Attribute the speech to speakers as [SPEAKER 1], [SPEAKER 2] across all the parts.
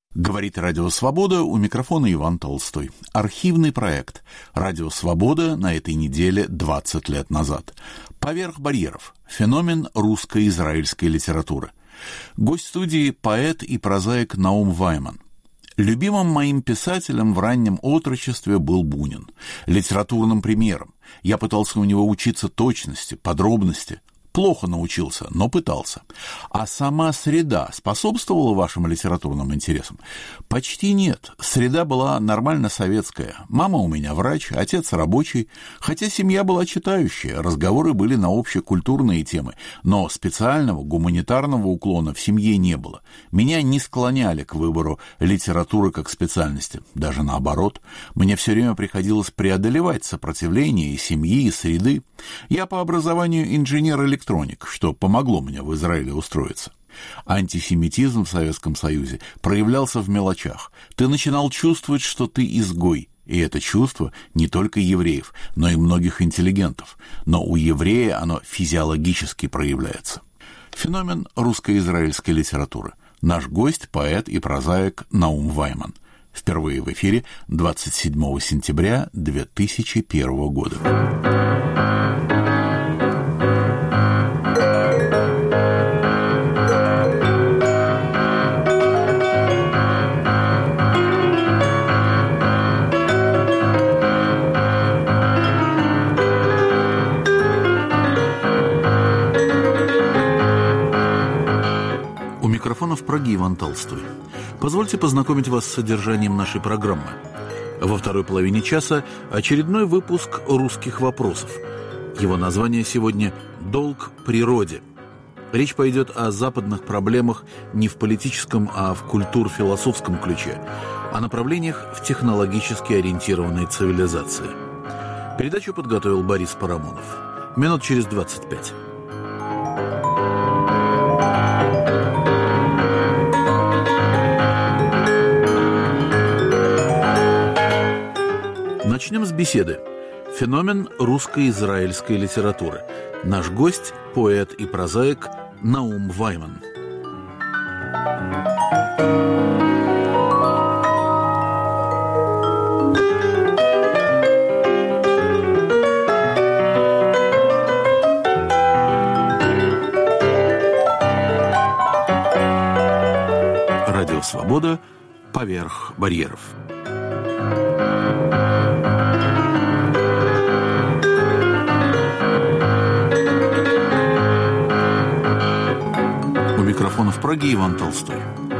[SPEAKER 1] Говорит Радио Свобода, у микрофона Иван Толстой. Архивный проект «Радио Свобода» на этой неделе 20 лет назад. «Поверх барьеров. Феномен русско-израильской литературы». Гость студии – поэт и прозаик Наум Вайман. Любимым моим писателем в раннем отрочестве был Бунин. Литературным примером. Я пытался у него учиться точности, подробности. Плохо научился, но пытался. А сама среда способствовала вашим литературным интересам? Почти нет. Среда была нормально советская. Мама у меня врач, отец рабочий. Хотя семья была читающая, разговоры были на общекультурные темы. Но специального гуманитарного уклона в семье не было. Меня не склоняли к выбору литературы как специальности. Даже наоборот. Мне все время приходилось преодолевать сопротивление и семьи, и среды. Я по образованию инженер-электроник, что помогло мне в Израиле устроиться. Антисемитизм в Советском Союзе проявлялся в мелочах. Ты начинал чувствовать, что ты изгой. И это чувство не только евреев, но и многих интеллигентов. Но у еврея оно физиологически проявляется. Феномен русско-израильской литературы. Наш гость – поэт и прозаик Наум Вайман. Впервые в эфире 27 сентября 2001 года. В Праге Иван Толстой. Позвольте познакомить вас с содержанием нашей программы. Во второй половине часа очередной выпуск «Русских вопросов». Его название сегодня «Долг природе». Речь пойдет о западных проблемах не в политическом, а в культур-философском ключе, о направлениях в технологически ориентированной цивилизации. Передачу подготовил Борис Парамонов. Минут через 25. Начнем с беседы. Феномен русско-израильской литературы. Наш гость – поэт и прозаик Наум Вайман. Радио Свобода. Поверх барьеров. Микрофон в Праге Иван Толстой.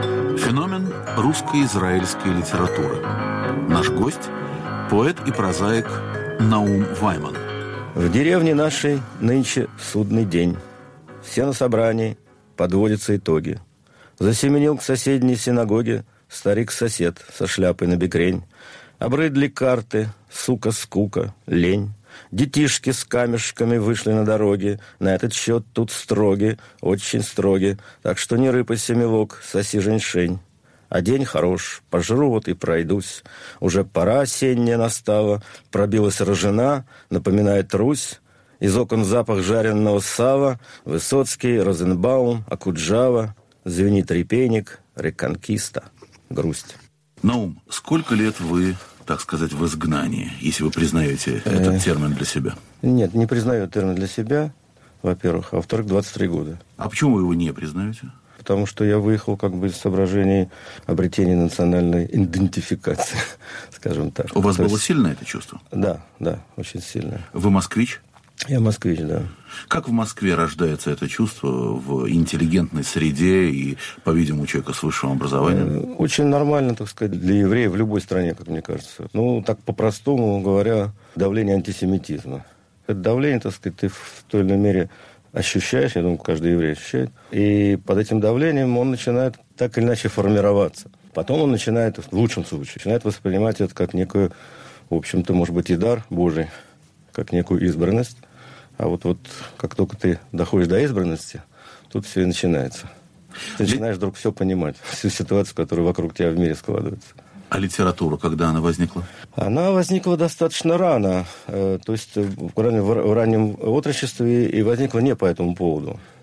[SPEAKER 1] Феномен русско-израильской литературы. Наш гость – поэт и прозаик Наум Вайман.
[SPEAKER 2] В деревне нашей нынче судный день. Все на собрании, подводятся итоги. Засеменил к соседней синагоге старик-сосед со шляпой на бекрень. Обрыдли карты, сука-скука, лень. Детишки с камешками вышли на дороге. На этот счет тут строги, очень строги. Так что не рыпайся, милок, соси женьшень. А день хорош, пожру вот и пройдусь. Уже пора осенняя настала. Пробилась рожена, напоминает Русь. Из окон запах жареного сала. Высоцкий, Розенбаум, Акуджава. Звенит репейник, реконкиста, грусть.
[SPEAKER 1] Наум, сколько лет вы, так сказать, в изгнании, если вы признаете этот термин для себя?
[SPEAKER 2] Нет, не признаю термин для себя, во-первых. А во-вторых, 23 года.
[SPEAKER 1] А почему вы его не признаете?
[SPEAKER 2] Потому что я выехал как бы из соображений обретения национальной идентификации, скажем так.
[SPEAKER 1] У вас было сильное это чувство?
[SPEAKER 2] Да, очень сильное.
[SPEAKER 1] Вы москвич?
[SPEAKER 2] Я москвич, да.
[SPEAKER 1] Как в Москве рождается это чувство в интеллигентной среде и, по-видимому, человека с высшим образованием?
[SPEAKER 2] Очень нормально, так сказать, для евреев в любой стране, как мне кажется. Ну, так по-простому говоря, давление антисемитизма. Это давление, так сказать, ты в той или иной мере ощущаешь, я думаю, каждый еврей ощущает, и под этим давлением он начинает так или иначе формироваться. Потом он начинает, в лучшем случае, начинает воспринимать это как некую, в общем-то, может быть, и дар Божий, как некую избранность. А вот как только ты доходишь до избранности, тут все и начинается. Ты начинаешь вдруг все понимать, всю ситуацию, которая вокруг тебя в мире складывается.
[SPEAKER 1] А литература, когда она возникла?
[SPEAKER 2] Она возникла достаточно рано, то есть в раннем отрочестве, и возникла не по этому поводу.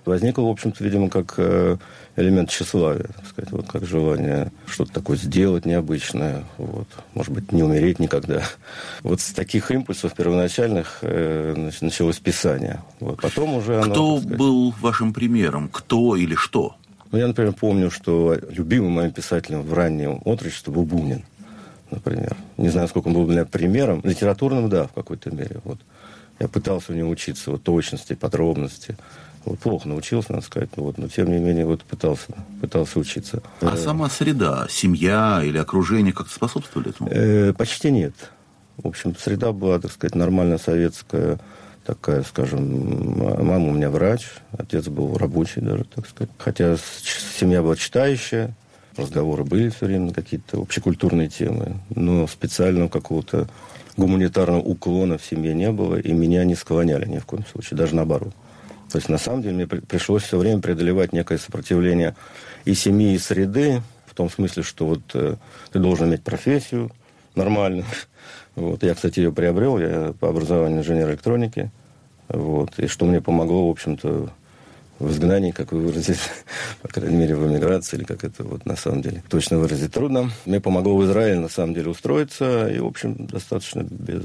[SPEAKER 2] возникло, в общем-то, видимо, как элемент тщеславия, так сказать, вот как желание что-то такое сделать необычное, вот, может быть, не умереть никогда. Вот с таких импульсов первоначальных началось писание. Вот. Потом уже оно,
[SPEAKER 1] Кто был вашим примером? Кто или что?
[SPEAKER 2] Ну, я, например, помню, что любимым моим писателем в раннем отрочестве был Бунин, например. Не знаю, сколько он был для меня примером. Литературным, да, в какой-то мере. Вот. Я пытался у него учиться вот, точности, подробности. Вот, плохо научился, надо сказать, вот, но тем не менее вот, пытался учиться.
[SPEAKER 1] А сама среда, семья или окружение как-то способствовали этому?
[SPEAKER 2] Почти нет. В общем, среда была, так сказать, нормальная советская, такая, скажем, мама у меня врач, отец был рабочий даже, так сказать. Хотя семья была читающая, разговоры были все время на какие-то общекультурные темы, но специального какого-то гуманитарного уклона в семье не было, и меня не склоняли ни в коем случае, даже наоборот. То есть, на самом деле, мне пришлось все время преодолевать некое сопротивление и семьи, и среды, в том смысле, что вот ты должен иметь профессию нормальную. Вот. Я, кстати, ее приобрел, я по образованию инженер электроники, вот. И что мне помогло, в общем-то, в изгнании, как вы выразили, по крайней мере, в эмиграции, или как это вот на самом деле точно выразить трудно. Мне помогло в Израиле, на самом деле, устроиться и, в общем, достаточно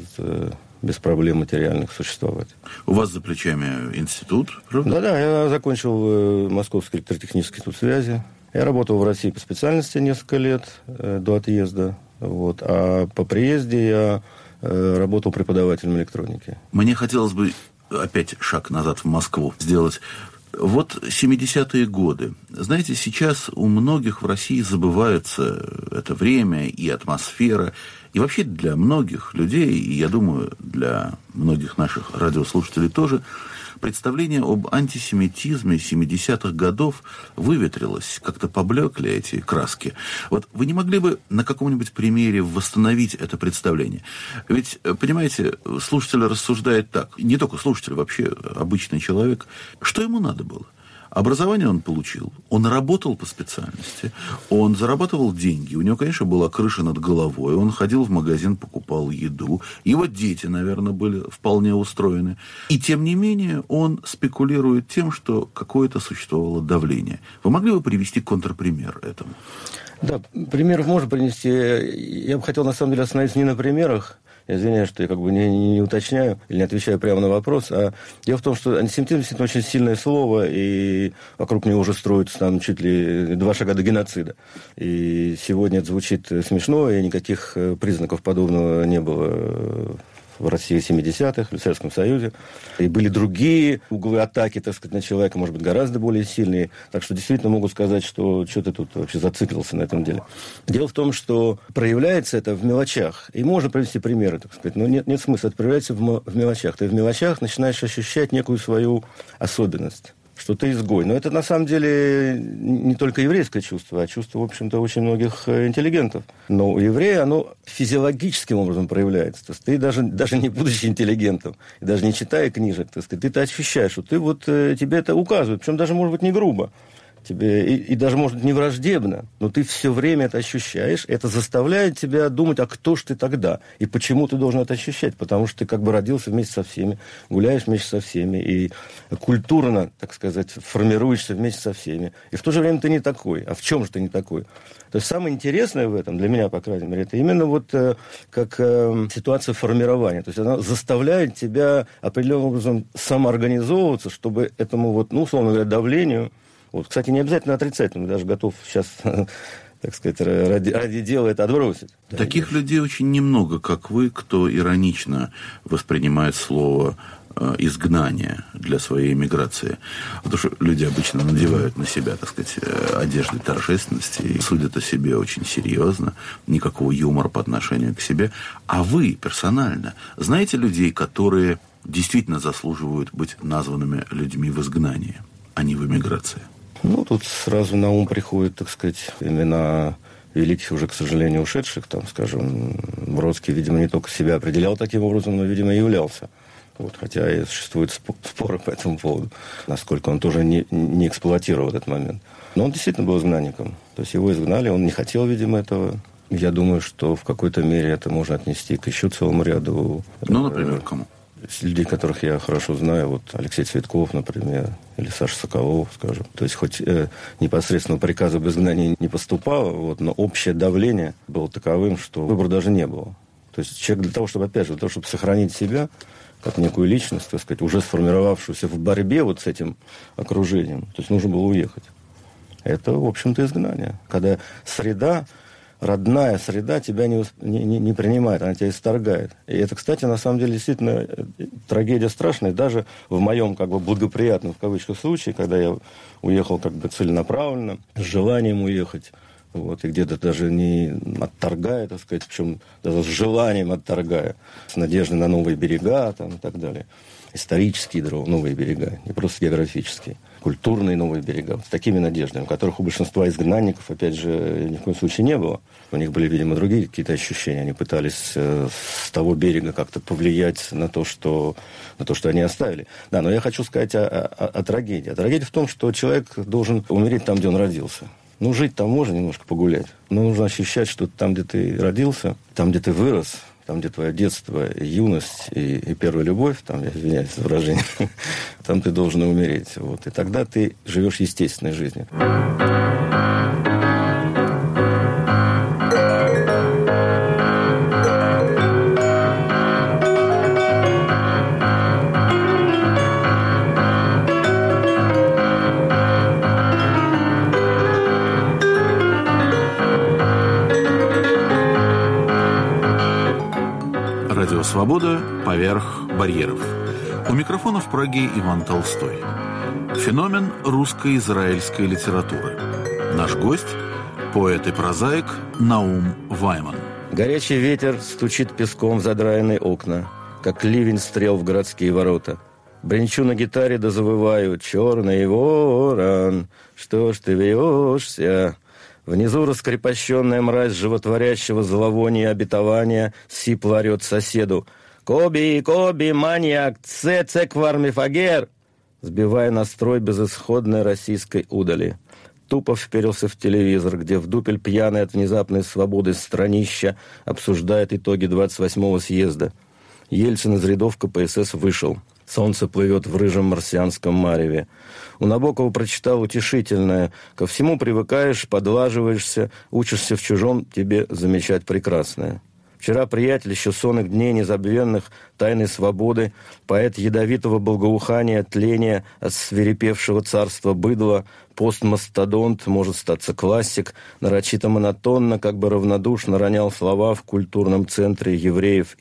[SPEAKER 2] без проблем материальных существовать.
[SPEAKER 1] У вас за плечами институт, правда?
[SPEAKER 2] Да, я закончил Московский электротехнический институт связи. Я работал в России по специальности несколько лет до отъезда. Вот. А по приезде я работал преподавателем электроники.
[SPEAKER 1] Мне хотелось бы опять шаг назад в Москву сделать. Вот 70-е годы. Знаете, сейчас у многих в России забывается это время и атмосфера. И вообще для многих людей, и я думаю, для многих наших радиослушателей тоже, представление об антисемитизме 70-х годов выветрилось, как-то поблекли эти краски. Вот вы не могли бы на каком-нибудь примере восстановить это представление? Ведь, понимаете, слушатель рассуждает так, не только слушатель, вообще обычный человек, что ему надо было? Образование он получил, он работал по специальности, он зарабатывал деньги, у него, конечно, была крыша над головой, он ходил в магазин, покупал еду, его дети, наверное, были вполне устроены. И, тем не менее, он спекулирует тем, что какое-то существовало давление. Вы могли бы привести контрпример этому?
[SPEAKER 2] Да, примеров можно принести. Я бы хотел, на самом деле, остановиться не на примерах. Я извиняюсь, что я как бы не уточняю или не отвечаю прямо на вопрос. А дело в том, что антисемитизм действительно очень сильное слово, и вокруг него уже строятся там чуть ли 2 шага до геноцида. И сегодня это звучит смешно, и никаких признаков подобного не было в России 70-х, в Советском Союзе. И были другие углы атаки, так сказать, на человека, может быть, гораздо более сильные. Так что действительно могу сказать, что ты тут вообще зациклился на этом деле. Дело в том, что проявляется это в мелочах. И можно привести примеры, так сказать, но нет смысла. Это проявляется в мелочах. Ты в мелочах начинаешь ощущать некую свою особенность, что ты изгой. Но это, на самом деле, не только еврейское чувство, а чувство, в общем-то, очень многих интеллигентов. Но у еврея оно физиологическим образом проявляется. То есть ты даже не будучи интеллигентом, и даже не читая книжек, так сказать, ты это ощущаешь, что ты вот, тебе это указывают, причем даже, может быть, не грубо. Тебе, и даже, может быть, не враждебно, но ты все время это ощущаешь, это заставляет тебя думать, а кто ж ты тогда, и почему ты должен это ощущать, потому что ты как бы родился вместе со всеми, гуляешь вместе со всеми, и культурно, так сказать, формируешься вместе со всеми, и в то же время ты не такой. А в чем же ты не такой? То есть самое интересное в этом, для меня, по крайней мере, это именно вот как ситуация формирования, то есть она заставляет тебя определенным образом самоорганизовываться, чтобы этому вот, ну, условно говоря, давлению. Вот, кстати, не обязательно отрицательно, даже готов сейчас, так сказать, ради дела это отбросить.
[SPEAKER 1] Таких людей очень немного, как вы, кто иронично воспринимает слово изгнание для своей эмиграции. Потому что люди обычно надевают на себя, так сказать, одежды торжественности и судят о себе очень серьезно, никакого юмора по отношению к себе. А вы персонально знаете людей, которые действительно заслуживают быть названными людьми в изгнании, а не в эмиграции?
[SPEAKER 2] Ну, тут сразу на ум приходят, так сказать, имена великих, уже, к сожалению, ушедших. Там, скажем, Бродский, видимо, не только себя определял таким образом, но, видимо, и являлся. Вот, хотя и существуют споры по этому поводу, насколько он тоже не эксплуатировал этот момент. Но он действительно был изгнанником. То есть его изгнали, он не хотел, видимо, этого. Я думаю, что в какой-то мере это можно отнести к еще целому ряду...
[SPEAKER 1] Ну, например, кому?
[SPEAKER 2] людей, которых я хорошо знаю, вот Алексей Цветков, например, или Саша Соколов, скажем. То есть хоть непосредственно приказа об изгнании не поступало, вот, но общее давление было таковым, что выбора даже не было. То есть человек для того, чтобы, опять же, для того, чтобы сохранить себя как некую личность, так сказать, уже сформировавшуюся в борьбе вот с этим окружением, то есть нужно было уехать. Это, в общем-то, изгнание. Когда среда, родная среда тебя не принимает, она тебя исторгает. И это, кстати, на самом деле действительно трагедия страшная. Даже в моем как бы благоприятном, в кавычках, случае, когда я уехал как бы целенаправленно, с желанием уехать, вот, и где-то даже не отторгая, так сказать, причем даже с желанием отторгая, с надеждой на новые берега там, и так далее. Исторические новые берега, не просто географические. Культурные новые берега, с такими надеждами, которых у большинства изгнанников, опять же, ни в коем случае не было. У них были, видимо, другие какие-то ощущения. Они пытались с того берега как-то повлиять на то, что они оставили. Да, но я хочу сказать о трагедии. А трагедия в том, что человек должен умереть там, где он родился. Ну, жить там можно немножко погулять, но нужно ощущать, что там, где ты родился, там, где ты вырос, там, где твое детство, юность и первая любовь, там, я извиняюсь за выражение, там ты должен умереть. Вот. И тогда ты живешь естественной жизнью.
[SPEAKER 1] Радио «Свобода» поверх барьеров. У микрофона в Праге Иван Толстой. Феномен русско-израильской литературы. Наш гость – поэт и прозаик Наум Вайман.
[SPEAKER 2] Горячий ветер стучит песком в задраенные окна, как ливень стрел в городские ворота. Бренчу на гитаре да завываю: «Черный ворон, что ж ты вьешься?» Внизу раскрепощенная мразь животворящего зловония обетования сипло орет соседу: «Коби, Коби, маньяк, цеквармифагер!» сбивая настрой безысходной российской удали. Тупо вперился в телевизор, где в дупель пьяный от внезапной свободы странища обсуждает итоги 28-го съезда. Ельцин из рядов КПСС вышел. Солнце плывет в рыжем марсианском мареве. У Набокова прочитал утешительное: «Ко всему привыкаешь, подлаживаешься, учишься в чужом тебе замечать прекрасное». Вчера приятель еще сонных дней незабвенных, тайной свободы, поэт ядовитого благоухания, тления от свирепевшего царства быдла, постмастодонт, может статься классик, нарочито монотонно, как бы равнодушно ронял слова в культурном центре евреев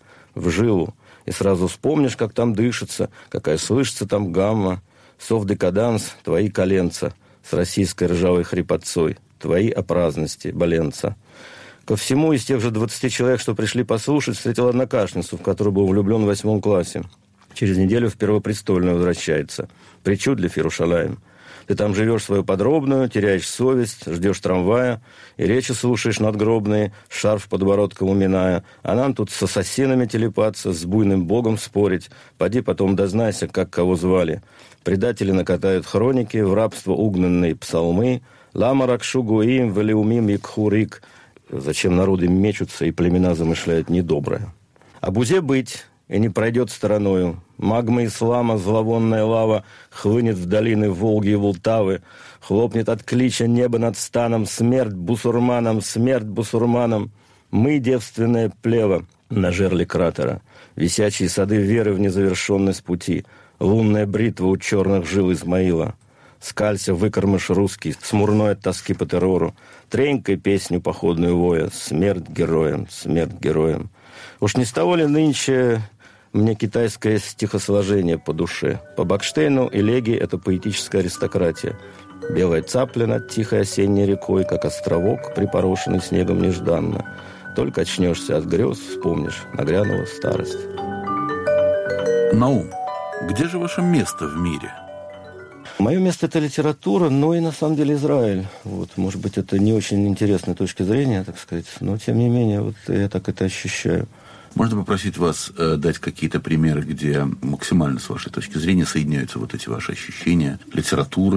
[SPEAKER 2] в жилу. И сразу вспомнишь, как там дышится, какая слышится там гамма. Сов-декаданс, твои коленца, с российской ржавой хрипотцой, твои о праздности, боленца. Ко всему, из тех же 20 человек, что пришли послушать, встретил однокашницу, в которую был влюблен в 8 классе. Через неделю в Первопрестольную возвращается. Причудлив Иерушалаим. Ты там живешь свою подробную, теряешь совесть, ждешь трамвая, и речи слушаешь надгробные, шарф подбородком уминая, а нам тут с ассасинами телепаться, с буйным богом спорить. Поди потом дознайся, как кого звали. Предатели накатают хроники, в рабство угнанные псалмы, лама ракшу гуим, велиумим икхурик. Зачем народы мечутся и племена замышляют недоброе? А бузе быть, и не пройдет стороною. Магма ислама, зловонная лава, хлынет в долины Волги и Волтавы, хлопнет от клича небо над станом: смерть бусурманам, смерть бусурманам. Мы, девственное плево, на жерле кратера, висячие сады веры в незавершенность пути, лунная бритва у черных жил Измаила. Скалься, выкормыш русский, смурной от тоски по террору, тренькой песню походную воя: смерть героям, смерть героям. Уж не с того ли нынче мне китайское стихосложение по душе? По Бакштейну элегия – это поэтическая аристократия. Белая цапля над тихой осенней рекой, как островок, припорошенный снегом нежданно. Только очнешься от грез, вспомнишь, нагрянула старость.
[SPEAKER 1] Наум, где же ваше место в мире?
[SPEAKER 2] Мое место – это литература, но и на самом деле Израиль. Вот, может быть, это не очень интересная точка зрения, так сказать, но тем не менее вот я так это ощущаю.
[SPEAKER 1] Можно попросить вас дать какие-то примеры, где максимально, с вашей точки зрения, соединяются вот эти ваши ощущения литературы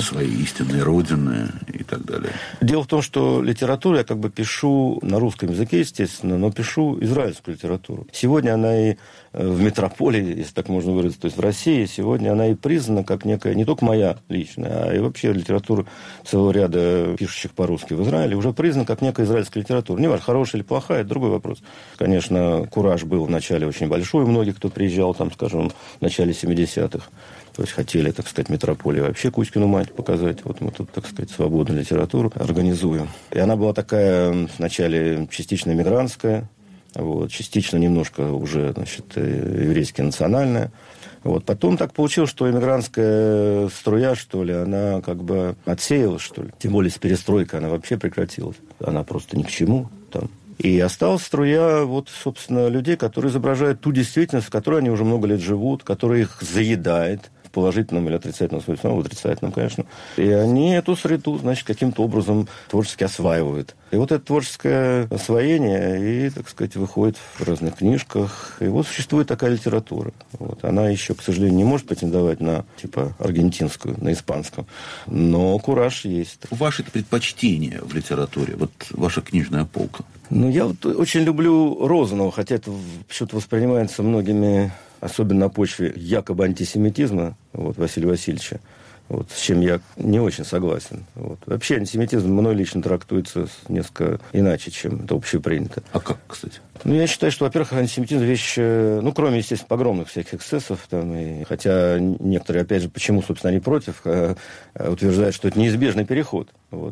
[SPEAKER 1] своей истинной родины и так далее.
[SPEAKER 2] Дело в том, что литературу я пишу на русском языке, естественно, но пишу израильскую литературу. Сегодня она и в метрополии, если так можно выразиться, то есть в России, сегодня она и признана как некая, не только моя личная, а и вообще литература целого ряда пишущих по-русски в Израиле, уже признана как некая израильская литература. Не важно, хорошая или плохая, это другой вопрос. Конечно, кураж был вначале очень большой, многие, кто приезжал, там, скажем, в начале 70-х, то есть хотели, так сказать, метрополии вообще Кузькину мать показать. Вот мы тут, так сказать, свободную литературу организуем. И она была такая вначале частично мигрантская, вот, частично немножко уже, значит, еврейски национальная. Вот. Потом так получилось, что эмигрантская струя, что ли, она отсеялась, что ли. Тем более с перестройкой она вообще прекратилась. Она просто ни к чему там. И осталась струя, собственно, людей, которые изображают ту действительность, в которой они уже много лет живут, которая их заедает в положительном или отрицательном смысле, в отрицательном, конечно. И они эту среду, значит, каким-то образом творчески осваивают. И это творческое освоение, и, так сказать, выходит в разных книжках. И существует такая литература. Она еще, к сожалению, не может претендовать на, аргентинскую, на испанском. Но кураж есть.
[SPEAKER 1] Ваши предпочтения в литературе, ваша книжная полка?
[SPEAKER 2] Я очень люблю Розанова, хотя это почему-то воспринимается многими, особенно на почве якобы антисемитизма Василия Васильевича, с чем я не очень согласен. Вообще антисемитизм мной лично трактуется несколько иначе, чем это общепринято.
[SPEAKER 1] А как, кстати?
[SPEAKER 2] Я считаю, что, во-первых, антисемитизм вещь, кроме, естественно, погромных всяких эксцессов, хотя некоторые, опять же, почему, собственно, они против, утверждают, что это неизбежный переход.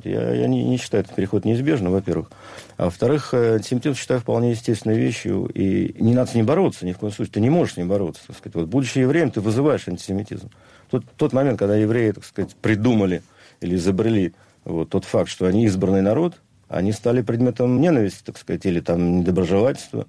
[SPEAKER 2] Я не считаю этот переход неизбежным, во-первых. А во-вторых, антисемитизм считаю вполне естественной вещью, и не надо с ним бороться, ни в коем случае. Ты не можешь с ним бороться. Так сказать. Будучи евреем, ты вызываешь антисемитизм. Тот момент, когда евреи, так сказать, придумали или изобрели тот факт, что они избранный народ, они стали предметом ненависти, так сказать, или недоброжелательства.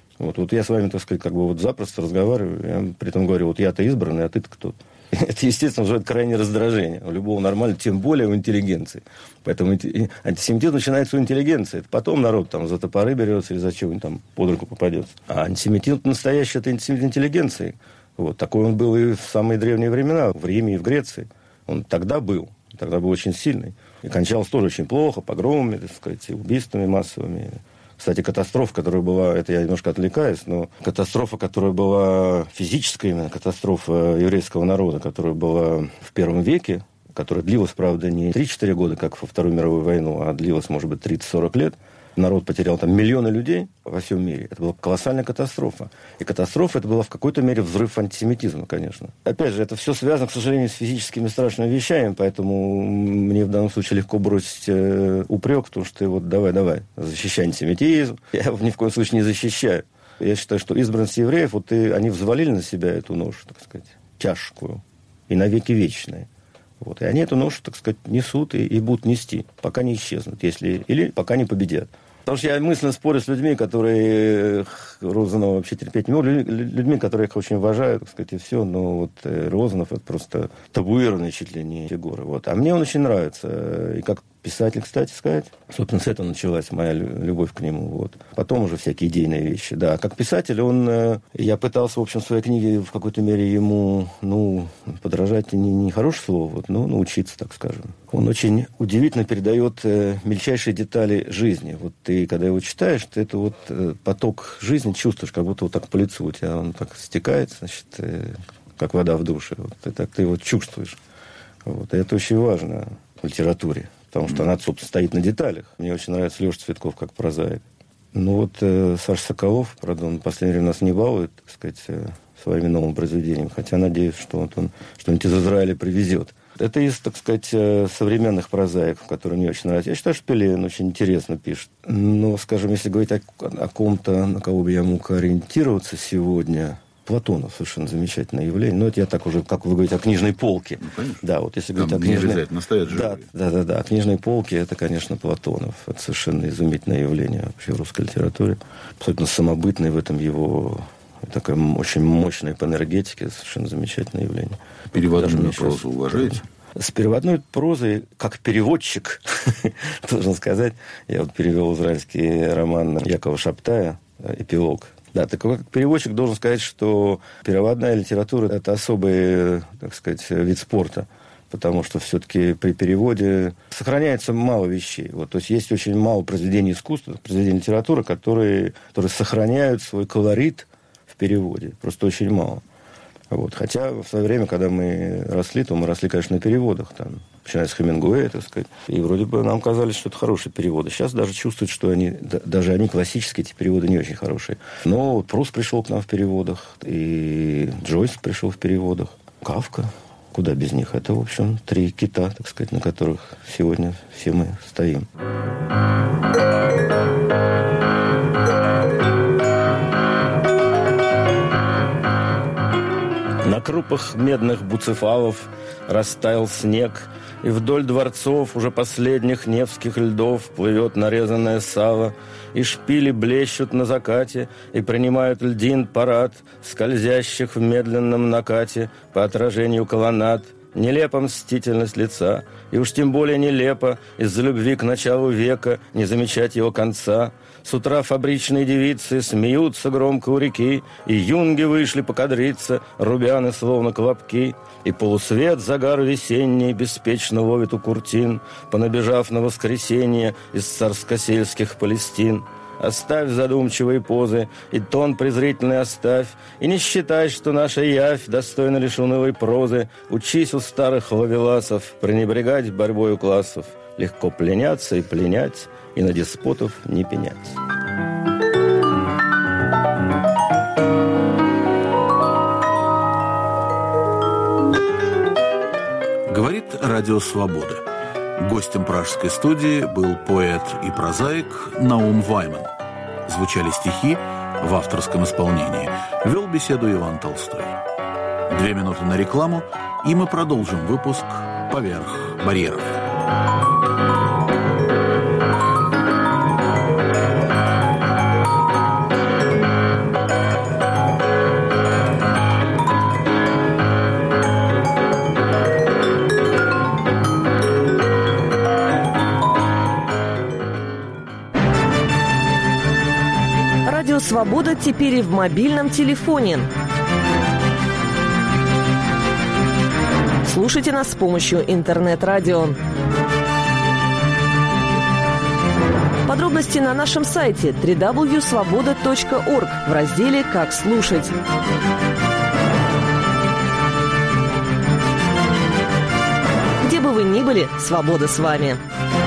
[SPEAKER 2] Я с вами, так сказать, запросто разговариваю, я при этом говорю, я-то избранный, а ты-то кто? Это, естественно, вызывает крайнее раздражение у любого нормального, тем более у интеллигенции. Поэтому антисемитизм начинается у интеллигенции. Это потом народ за топоры берется или за чего-нибудь под руку попадется. А антисемитизм настоящий, это антисемитизм интеллигенции. Такой он был и в самые древние времена, в Риме и в Греции. Он тогда был очень сильный. И кончался тоже очень плохо, погромами, так сказать, убийствами массовыми. Кстати, катастрофа, которая была, это я немножко отвлекаюсь, но катастрофа, которая была физическая именно, катастрофа еврейского народа, которая была в Первом веке, которая длилась, правда, не 3-4 года, как во Вторую мировую войну, а длилась, может быть, 30-40 лет. Народ потерял миллионы людей во всем мире. Это была колоссальная катастрофа. И катастрофа это была в какой-то мере взрыв антисемитизма, конечно. Опять же, это все связано, к сожалению, с физическими страшными вещами, поэтому мне в данном случае легко бросить упрек, потому что давай, защищай антисемитизм. Я его ни в коем случае не защищаю. Я считаю, что избранность евреев, они взвалили на себя эту ношу, так сказать, тяжкую и навеки вечную. И они эту ношу, так сказать, несут и будут нести, пока не исчезнут, или пока не победят. Потому что я мысленно спорю с людьми, которые Розанова вообще терпеть не могут, людьми, которые их очень уважают, так сказать, и все, но Розанов это просто табуированная чуть ли не фигура. А мне он очень нравится, и как писатель, кстати сказать, собственно, с этого началась моя любовь к нему. Потом уже всякие идейные вещи. Да, как писатель я пытался, в общем, в своей книге в какой-то мере ему, подражать не хорошее слово, но научиться, так скажем. Он очень удивительно передает мельчайшие детали жизни. Ты, когда его читаешь, ты поток жизни чувствуешь, как будто так по лицу у тебя он так стекает, значит, как вода в душе. Ты его чувствуешь. И это очень важно в литературе. Потому что она, собственно, стоит на деталях. Мне очень нравится Леша Цветков как прозаик. Саша Соколов, правда, он в последнее время нас не балует, так сказать, своими новыми произведениями. Хотя надеюсь, что он что-нибудь из Израиля привезет. Это из, так сказать, современных прозаиков, которые мне очень нравятся. Я считаю, что Пелевин очень интересно пишет. Но, скажем, если говорить о ком-то, на кого бы я мог ориентироваться сегодня... Платонов совершенно замечательное явление. Но это я так уже, как вы говорите, о книжной полке.
[SPEAKER 1] Конечно.
[SPEAKER 2] Да, если говорить о книжной... Да, о книжной полке, это, конечно, Платонов. Это совершенно изумительное явление вообще в русской литературе. Абсолютно самобытное в этом его... Такое очень мощное по энергетике, совершенно замечательное явление.
[SPEAKER 1] Переводную прозу уважаете?
[SPEAKER 2] С переводной прозой, как переводчик, должен сказать, я перевел израильский роман Якова Шаптая «Эпилог». Да, так как переводчик должен сказать, что переводная литература – это особый, так сказать, вид спорта. потому что все-таки при переводе сохраняется мало вещей. Вот, то есть очень мало произведений искусства, произведений литературы, которые сохраняют свой колорит в переводе. Просто очень мало. Вот. Хотя в свое время, когда мы росли, то мы росли, конечно, на переводах, там, начиная с Хемингуэя, так сказать. И вроде бы нам казалось, что это хорошие переводы. Сейчас даже чувствуют, что даже они классические, эти переводы не очень хорошие. Но вот Пруст пришел к нам в переводах, и Джойс пришел в переводах, Кафка. Куда без них? Это, в общем, 3 кита, так сказать, на которых сегодня все мы стоим. На крупах медных буцефалов растаял снег, и вдоль дворцов уже последних невских льдов плывет нарезанное сало, и шпили блещут на закате, и принимают льдин парад скользящих в медленном накате по отражению колоннад. Нелепа мстительность лица, и уж тем более нелепо из-за любви к началу века не замечать его конца. С утра фабричные девицы смеются громко у реки, и юнги вышли покадриться, рубяны словно колобки. И полусвет загар весенний беспечно ловит у куртин, понабежав на воскресенье из царскосельских Палестин. Оставь задумчивые позы, и тон презрительный оставь, и не считай, что наша явь достойна лишь унылой прозы. Учись у старых ловеласов пренебрегать борьбою классов, легко пленяться и пленять, и на деспотов не пенять.
[SPEAKER 1] Говорит Радио Свобода. Гостем пражской студии был поэт и прозаик Наум Вайман. Звучали стихи в авторском исполнении. Вел беседу Иван Толстой. 2 минуты на рекламу, и мы продолжим выпуск «Поверх барьеров».
[SPEAKER 3] Радио «Свобода» теперь и в мобильном телефоне. Слушайте нас с помощью интернет-радио. Подробности на нашем сайте www.svoboda.org в разделе «Как слушать». Где бы вы ни были, свобода с вами.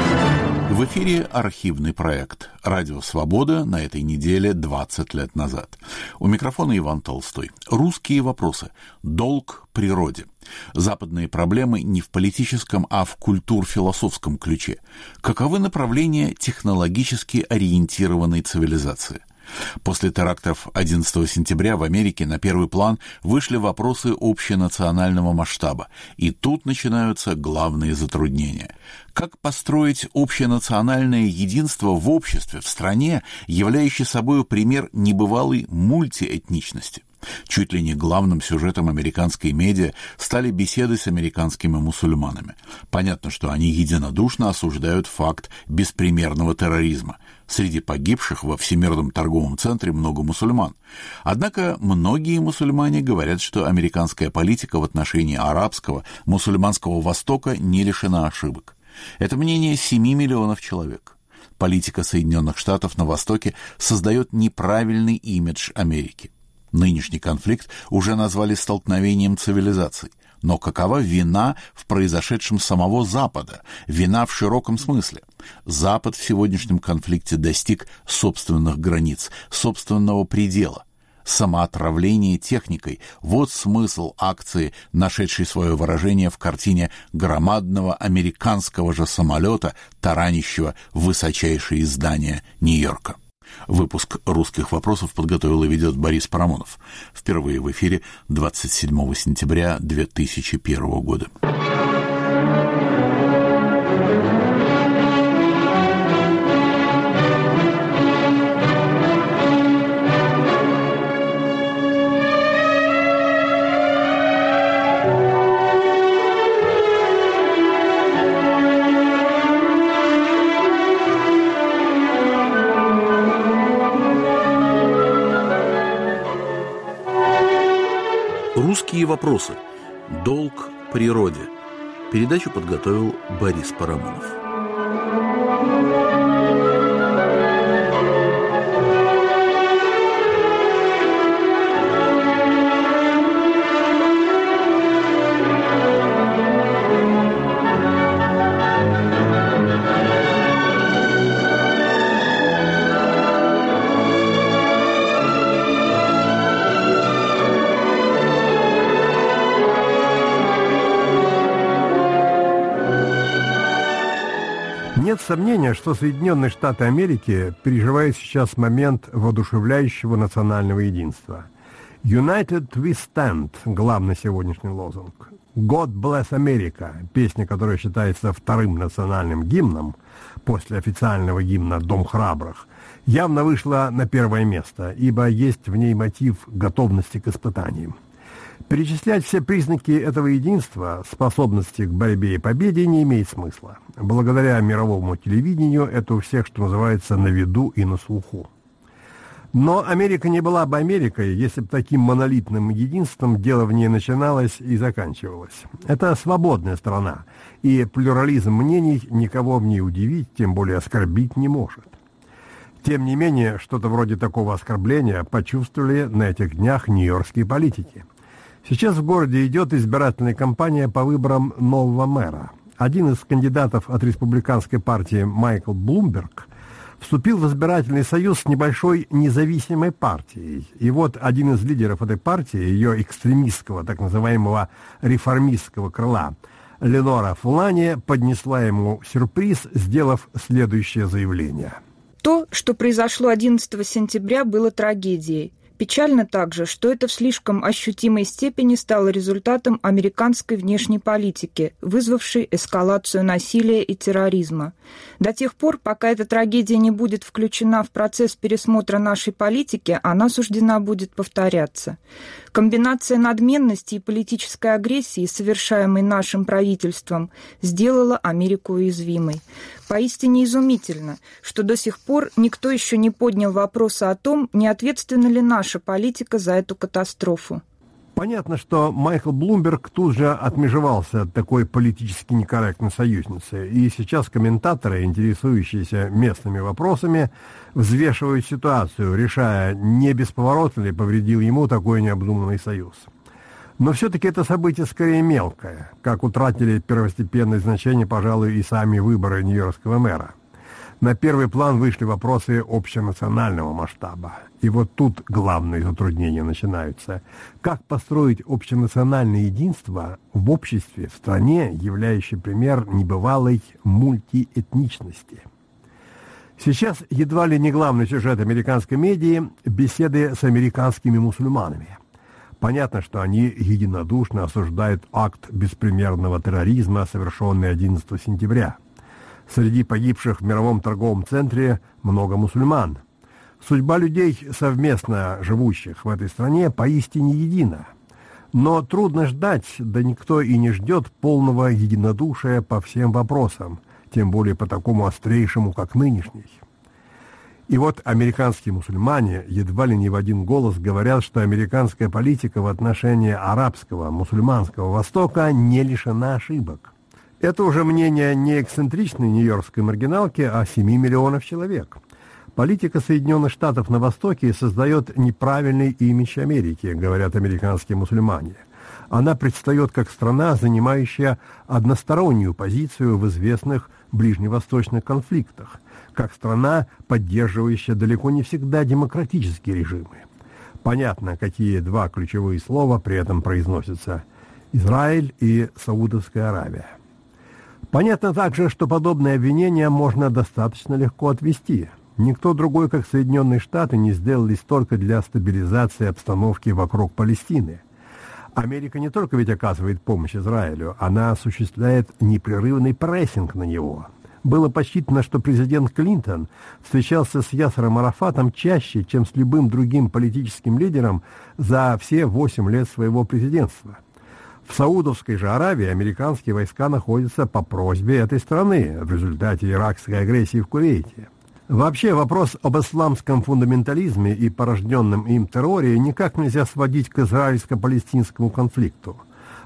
[SPEAKER 1] В эфире архивный проект «Радио Свобода» на этой неделе 20 лет назад. У микрофона Иван Толстой. Русские вопросы. Долг природе. Западные проблемы не в политическом, а в культур-философском ключе. Каковы направления технологически ориентированной цивилизации? После терактов 11 сентября в Америке на первый план вышли вопросы общенационального масштаба, и тут начинаются главные затруднения. Как построить общенациональное единство в обществе, в стране, являющей собой пример небывалой мультиэтничности? Чуть ли не главным сюжетом американской медиа стали беседы с американскими мусульманами. Понятно, что они единодушно осуждают факт беспримерного терроризма. Среди погибших во Всемирном торговом центре много мусульман. Однако многие мусульмане говорят, что американская политика в отношении арабского, мусульманского Востока не лишена ошибок. Это мнение 7 миллионов человек. Политика Соединенных Штатов на Востоке создает неправильный имидж Америки. Нынешний конфликт уже назвали столкновением цивилизаций. Но какова вина в произошедшем самого Запада? Вина в широком смысле. Запад в сегодняшнем конфликте достиг собственных границ, собственного предела. Самоотравление техникой – вот смысл акции, нашедшей свое выражение в картине громадного американского же самолета, таранящего высочайшие здания Нью-Йорка. Выпуск «Русских вопросов» подготовил и ведет Борис Парамонов. Впервые в эфире 27 сентября 2001 года. Русские вопросы. Долг природе. Передачу подготовил Борис Парамонов.
[SPEAKER 4] Нет сомнения, что Соединенные Штаты Америки переживают сейчас момент воодушевляющего национального единства. «United we stand» – главный сегодняшний лозунг. «God bless America» – песня, которая считается вторым национальным гимном после официального гимна «Дом храбрых», явно вышла на первое место, ибо есть в ней мотив готовности к испытаниям. Перечислять все признаки этого единства, способности к борьбе и победе не имеет смысла. Благодаря мировому телевидению это у всех, что называется, на виду и на слуху. Но Америка не была бы Америкой, если бы таким монолитным единством дело в ней начиналось и заканчивалось. Это свободная страна, и плюрализм мнений никого в ней удивить, тем более оскорбить не может. Тем не менее, что-то вроде такого оскорбления почувствовали на этих днях нью-йоркские политики. Сейчас в городе идет избирательная кампания по выборам нового мэра. Один из кандидатов от республиканской партии, Майкл Блумберг, вступил в избирательный союз с небольшой независимой партией. И вот один из лидеров этой партии, ее экстремистского, так называемого реформистского крыла, Ленора Фулани, поднесла ему сюрприз, сделав следующее заявление.
[SPEAKER 5] То, что произошло 11 сентября, было трагедией. Печально также, что это в слишком ощутимой степени стало результатом американской внешней политики, вызвавшей эскалацию насилия и терроризма. До тех пор, пока эта трагедия не будет включена в процесс пересмотра нашей политики, она суждена будет повторяться. Комбинация надменности и политической агрессии, совершаемой нашим правительством, сделала Америку уязвимой. Поистине изумительно, что до сих пор никто еще не поднял вопроса о том, не ответственна ли наша политика за эту катастрофу.
[SPEAKER 4] Понятно, что Майкл Блумберг тут же отмежевался от такой политически некорректной союзницы, и сейчас комментаторы, интересующиеся местными вопросами, взвешивают ситуацию, решая, не бесповоротно ли повредил ему такой необдуманный союз. Но все-таки это событие скорее мелкое, как утратили первостепенное значение, пожалуй, и сами выборы нью-йоркского мэра. На первый план вышли вопросы общенационального масштаба. И вот тут главные затруднения начинаются. Как построить общенациональное единство в обществе, в стране, являющей пример небывалой мультиэтничности? Сейчас едва ли не главный сюжет американской медиа – беседы с американскими мусульманами. Понятно, что они единодушно осуждают акт беспримерного терроризма, совершенный 11 сентября. Среди погибших в мировом торговом центре много мусульман. Судьба людей, совместно живущих в этой стране, поистине едина. Но трудно ждать, да никто и не ждет полного единодушия по всем вопросам, тем более по такому острейшему, как нынешний. И вот американские мусульмане едва ли не в один голос говорят, что американская политика в отношении арабского, мусульманского Востока не лишена ошибок. Это уже мнение не эксцентричной нью-йоркской маргиналки, а 7 миллионов человек. Политика Соединенных Штатов на Востоке создает неправильный имидж Америки, говорят американские мусульмане. Она предстает как страна, занимающая одностороннюю позицию в известных ближневосточных конфликтах, как страна, поддерживающая далеко не всегда демократические режимы. Понятно, какие два ключевые слова при этом произносятся – Израиль и Саудовская Аравия. Понятно также, что подобные обвинения можно достаточно легко отвести. Никто другой, как Соединенные Штаты, не сделали столько для стабилизации обстановки вокруг Палестины. Америка не только ведь оказывает помощь Израилю, она осуществляет непрерывный прессинг на него. Было подсчитано, что президент Клинтон встречался с Ясером Арафатом чаще, чем с любым другим политическим лидером за все 8 лет своего президентства. В Саудовской же Аравии американские войска находятся по просьбе этой страны в результате иракской агрессии в Кувейте. Вообще вопрос об исламском фундаментализме и порожденном им терроре никак нельзя сводить к израильско-палестинскому конфликту.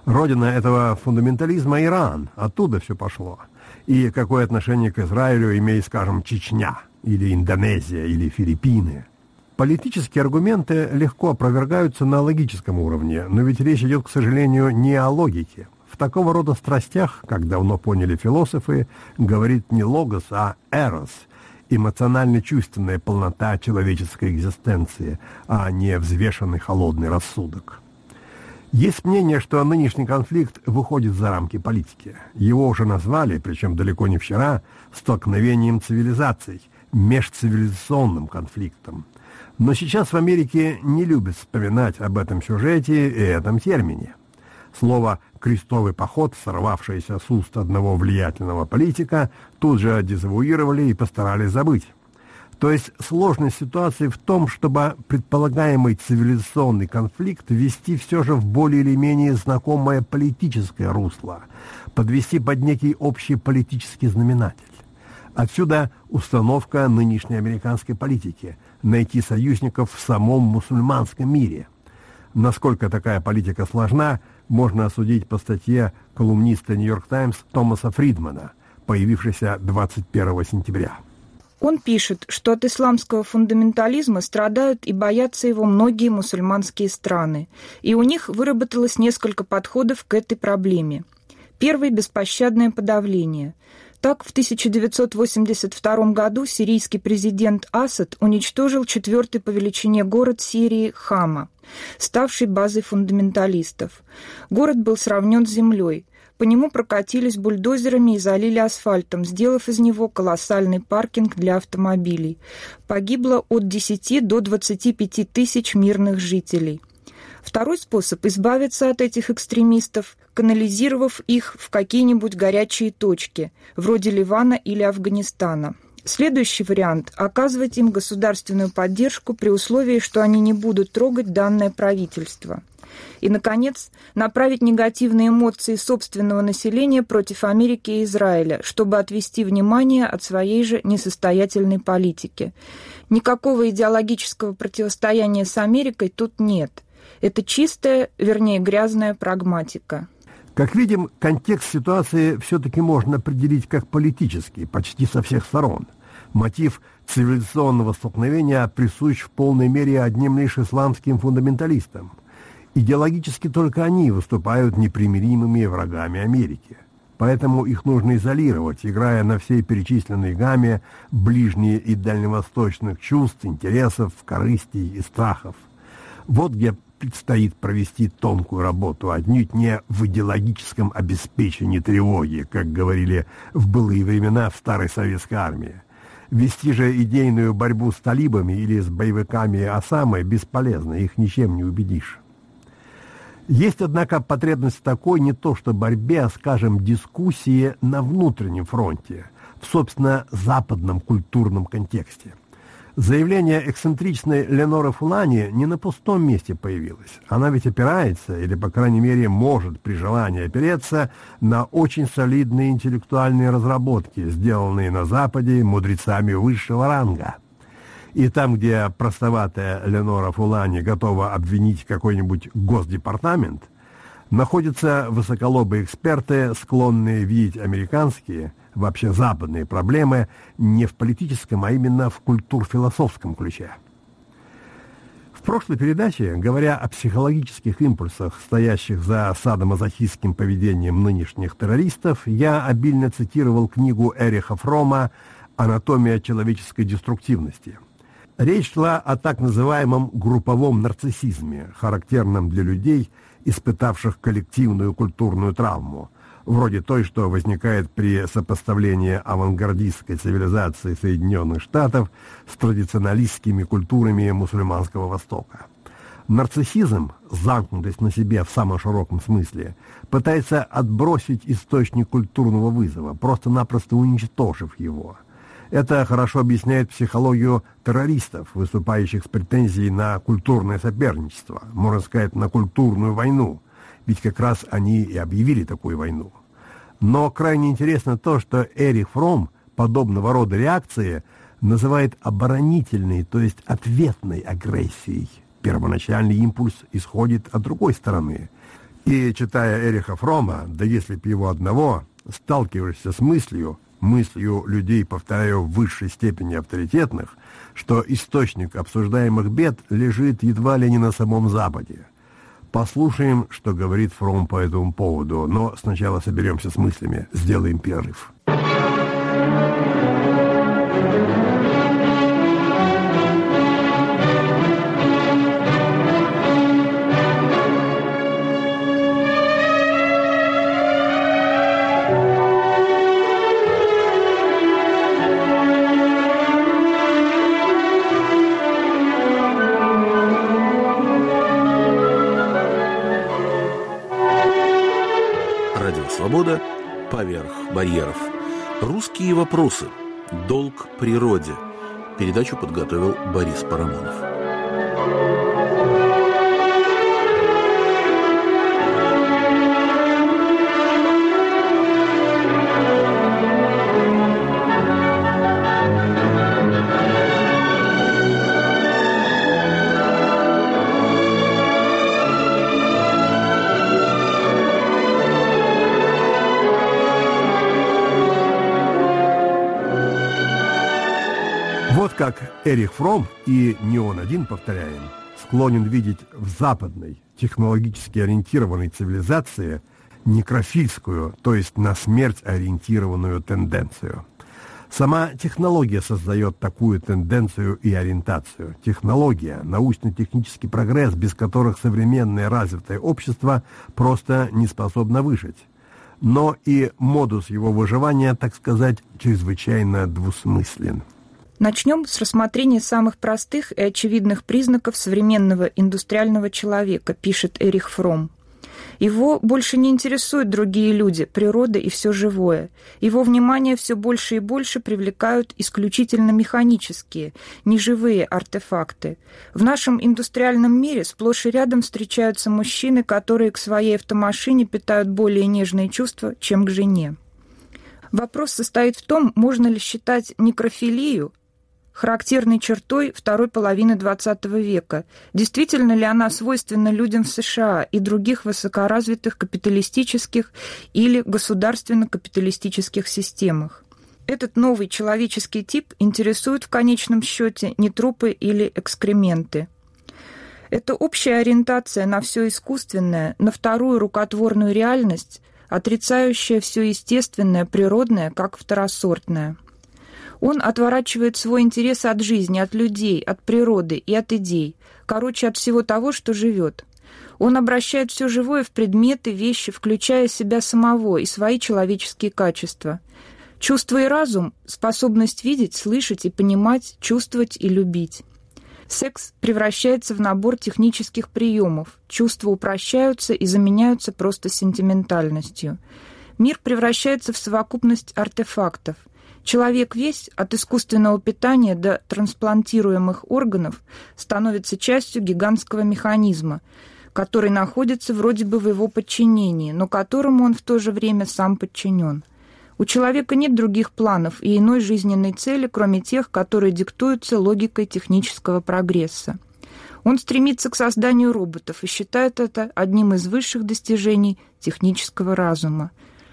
[SPEAKER 4] Родина этого фундаментализма — Иран, оттуда все пошло. И какое отношение к Израилю имеет, скажем, Чечня, или Индонезия, или Филиппины? Политические аргументы легко опровергаются на логическом уровне, но ведь речь идет, к сожалению, не о логике. В такого рода страстях, как давно поняли философы, говорит не логос, а эрос, эмоционально-чувственная полнота человеческой экзистенции, а не взвешенный холодный рассудок. Есть мнение, что нынешний конфликт выходит за рамки политики. Его уже назвали, причем далеко не вчера, столкновением цивилизаций, межцивилизационным конфликтом. Но сейчас в Америке не любят вспоминать об этом сюжете и этом термине. Слово «крестовый поход», сорвавшееся с уст одного влиятельного политика, тут же дезавуировали и постарались забыть. То есть сложность ситуации в том, чтобы предполагаемый цивилизационный конфликт ввести все же в более или менее знакомое политическое русло, подвести под некий общий политический знаменатель. Отсюда установка нынешней американской политики – найти союзников в самом мусульманском мире. Насколько такая политика сложна, можно осудить по статье колумниста «Нью-Йорк Таймс» Томаса Фридмана, появившейся 21 сентября.
[SPEAKER 5] Он пишет, что от исламского фундаментализма страдают и боятся его многие мусульманские страны, и у них выработалось несколько подходов к этой проблеме. Первый – беспощадное подавление. Так, в 1982 году сирийский президент Асад уничтожил 4-й по величине город Сирии Хама, ставший базой фундаменталистов. Город был сравнен с землей. По нему прокатились бульдозерами и залили асфальтом, сделав из него колоссальный паркинг для автомобилей. Погибло от 10 до 25 тысяч мирных жителей. Второй способ – избавиться от этих экстремистов, канализировав их в какие-нибудь горячие точки, вроде Ливана или Афганистана. Следующий вариант – оказывать им государственную поддержку при условии, что они не будут трогать данное правительство. И, наконец, направить негативные эмоции собственного населения против Америки и Израиля, чтобы отвести внимание от своей же несостоятельной политики. Никакого идеологического противостояния с Америкой тут нет. Это чистая, вернее, грязная прагматика.
[SPEAKER 4] Как видим, контекст ситуации все-таки можно определить как политический, почти со всех сторон. Мотив цивилизационного столкновения присущ в полной мере одним лишь исламским фундаменталистам. Идеологически только они выступают непримиримыми врагами Америки. Поэтому их нужно изолировать, играя на всей перечисленной гамме ближне- и дальневосточных чувств, интересов, корыстей и страхов. Вот где предстоит провести тонкую работу, отнюдь не в идеологическом обеспечении тревоги, как говорили в былые времена в старой советской армии. Вести же идейную борьбу с талибами или с боевиками Осамы бесполезно, их ничем не убедишь. Есть, однако, потребность в такой не то что борьбе, а, скажем, дискуссии на внутреннем фронте, в, собственно, западном культурном контексте. Заявление эксцентричной Леноры Фулани не на пустом месте появилось. Она ведь опирается, или, по крайней мере, может при желании опереться, на очень солидные интеллектуальные разработки, сделанные на Западе мудрецами высшего ранга. И там, где простоватая Ленора Фулани готова обвинить какой-нибудь госдепартамент, находятся высоколобые эксперты, склонные видеть американские, вообще западные проблемы не в политическом, а именно в культур-философском ключе. В прошлой передаче, говоря о психологических импульсах, стоящих за садомазохистским поведением нынешних террористов, я обильно цитировал книгу Эриха Фрома «Анатомия человеческой деструктивности». Речь шла о так называемом групповом нарциссизме, характерном для людей, испытавших коллективную культурную травму, вроде той, что возникает при сопоставлении авангардистской цивилизации Соединенных Штатов с традиционалистскими культурами мусульманского Востока. Нарциссизм, замкнутость на себе в самом широком смысле, пытается отбросить источник культурного вызова, просто-напросто уничтожив его. Это хорошо объясняет психологию террористов, выступающих с претензией на культурное соперничество, можно сказать, на культурную войну, ведь как раз они и объявили такую войну. Но крайне интересно то, что Эрих Фром подобного рода реакции называет оборонительной, то есть ответной агрессией. Первоначальный импульс исходит от другой стороны. И, читая Эриха Фромма, да если б его одного, сталкиваешься с мыслью людей, повторяю, в высшей степени авторитетных, что источник обсуждаемых бед лежит едва ли не на самом Западе. Послушаем, что говорит Фромм по этому поводу, но сначала соберемся с мыслями, сделаем перерыв.
[SPEAKER 1] Свобода поверх барьеров. Русские вопросы. Долг природе. Передачу подготовил Борис Парамонов.
[SPEAKER 4] Вот как Эрих Фромм, и не он один, повторяем, склонен видеть в западной, технологически ориентированной цивилизации некрофильскую, то есть на смерть ориентированную тенденцию. Сама технология создает такую тенденцию и ориентацию. Технология, научно-технический прогресс, без которых современное развитое общество просто не способно выжить. Но и модус его выживания, так сказать, чрезвычайно двусмыслен.
[SPEAKER 5] Начнем с рассмотрения самых простых и очевидных признаков современного индустриального человека, пишет Эрих Фромм. Его больше не интересуют другие люди, природа и все живое. Его внимание все больше и больше привлекают исключительно механические, неживые артефакты. В нашем индустриальном мире сплошь и рядом встречаются мужчины, которые к своей автомашине питают более нежные чувства, чем к жене. Вопрос состоит в том, можно ли считать некрофилию характерной чертой второй половины XX века. Действительно ли она свойственна людям в США и других высокоразвитых капиталистических или государственно-капиталистических системах? Этот новый человеческий тип интересует в конечном счете не трупы или экскременты. Это общая ориентация на все искусственное, на вторую рукотворную реальность, отрицающая все естественное, природное, как второсортное. Он отворачивает свой интерес от жизни, от людей, от природы и от идей, короче, от всего того, что живет. Он обращает все живое в предметы, вещи, включая себя самого и свои человеческие качества. Чувство и разум – способность видеть, слышать и понимать, чувствовать и любить. Секс превращается в набор технических приемов, чувства упрощаются и заменяются просто сентиментальностью. Мир превращается в совокупность артефактов. Человек весь, от искусственного питания до трансплантируемых органов, становится частью гигантского механизма, который находится вроде бы в его подчинении, но которому он в то же время сам подчинен. У человека нет других планов и иной жизненной цели, кроме тех, которые диктуются логикой технического прогресса. Он стремится к созданию роботов и считает это одним из высших достижений технического разума.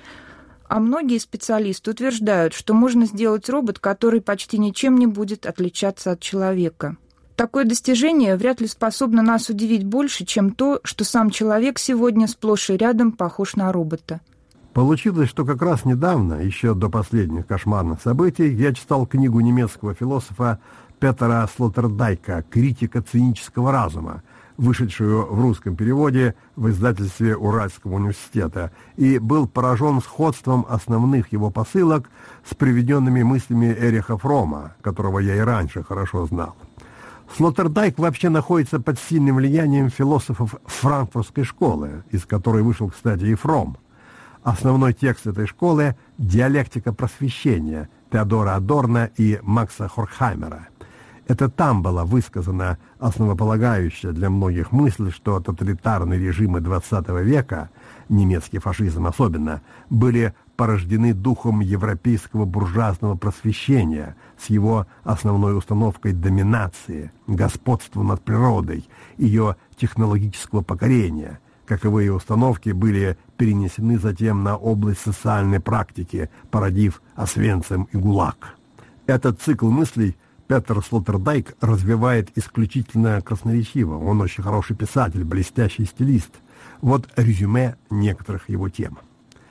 [SPEAKER 5] А многие специалисты утверждают, что можно сделать робот, который почти ничем не будет отличаться от человека. Такое достижение вряд ли способно нас удивить больше, чем то, что сам человек сегодня сплошь и рядом похож на робота.
[SPEAKER 4] Получилось, что как раз недавно, еще до последних кошмарных событий, я читал книгу немецкого философа Петера Слоттердайка «Критика цинического разума», вышедшую в русском переводе в издательстве Уральского университета, и был поражен сходством основных его посылок с приведенными мыслями Эриха Фромма, которого я и раньше хорошо знал. Слоттердайк вообще находится под сильным влиянием философов франкфуртской школы, из которой вышел, кстати, и Фромм. Основной текст этой школы – «Диалектика просвещения» Теодора Адорно и Макса Хорхаймера. Это там была высказана основополагающая для многих мысль, что тоталитарные режимы XX века, немецкий фашизм особенно, были порождены духом европейского буржуазного просвещения с его основной установкой доминации, господства над природой, ее технологического покорения. каковые установки были перенесены затем на область социальной практики, породив Освенцим и ГУЛАГ. Этот цикл мыслей Петер Слоттердайк развивает исключительно красноречиво. Он очень хороший писатель, блестящий стилист. Вот резюме некоторых его тем.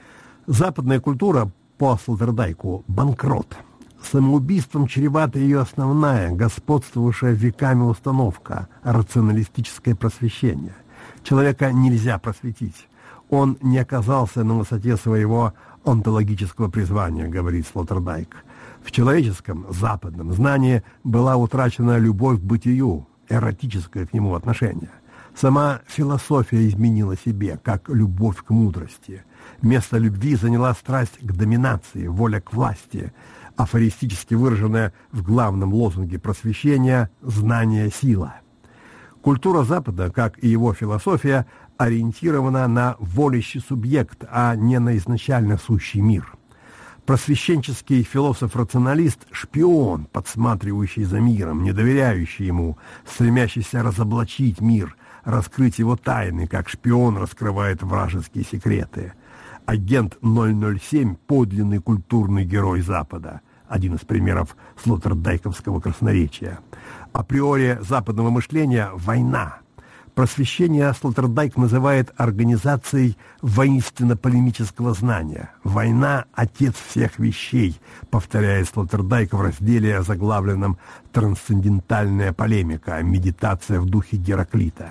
[SPEAKER 4] Западная культура по Слоттердайку – банкрот. Самоубийством чревата ее основная, господствовавшая веками установка – рационалистическое просвещение. Человека нельзя просветить. Он не оказался на высоте своего онтологического призвания, говорит Слоттердайк. В человеческом, западном знании была утрачена любовь к бытию, эротическое к нему отношение. Сама философия изменила себе, как любовь к мудрости. Место любви заняла страсть к доминации, воля к власти, афористически выраженная в главном лозунге просвещения «знание – сила». Культура Запада, как и его философия, ориентирована на волящий субъект, а не на изначально сущий мир. Просвещенческий философ-рационалист – шпион, подсматривающий за миром, не доверяющий ему, стремящийся разоблачить мир, раскрыть его тайны, как шпион раскрывает вражеские секреты. Агент 007 – подлинный культурный герой Запада. Один из примеров слоттердайковского красноречия. Априори западного мышления – война. Просвещение Слоттердайк называет организацией воинственно-полемического знания. «Война – отец всех вещей», повторяет Слоттердайк в разделе, озаглавленном «Трансцендентальная полемика. Медитация в духе Гераклита».